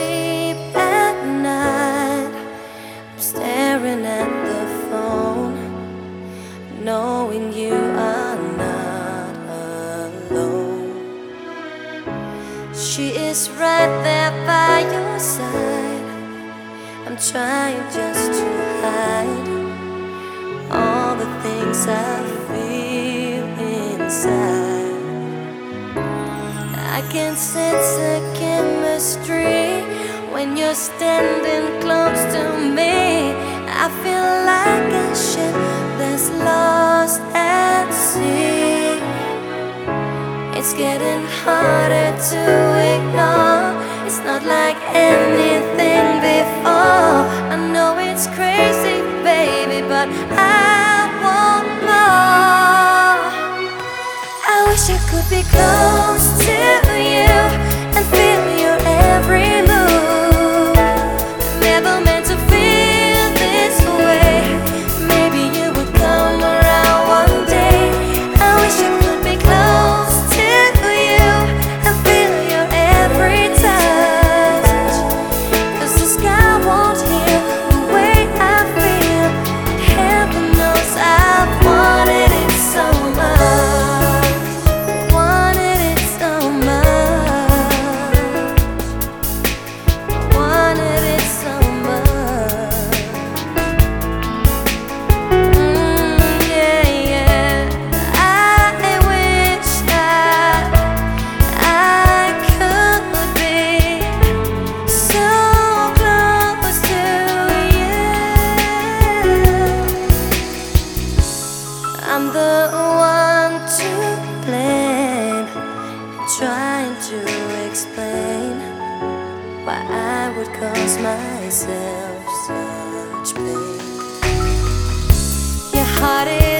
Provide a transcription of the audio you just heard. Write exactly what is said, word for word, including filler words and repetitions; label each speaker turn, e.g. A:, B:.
A: sleep at night. I'm staring at the phone, knowing you are not alone. She is right there by your side. I'm trying just to hide all the things I feel inside. I can sense the chemistry when you're standing close to me. I feel like a ship that's lost at sea. It's getting harder to ignore. It's not like anything before. I know it's crazy, baby, but I want more. I wish I could be close to you and feel your every move. Never meant to feel this way. Maybe you would come around one day. I wish I could be close to you and feel your every touch. 'Cause the sky won't heal the way I feel. Heaven knows I've wanted it so much. Wanted it so much. Wanted it so much. Mm, yeah, yeah. I wish that I could be so close to you. I'm the one to blame, trying to explain why I would cause myself such pain. Your heart is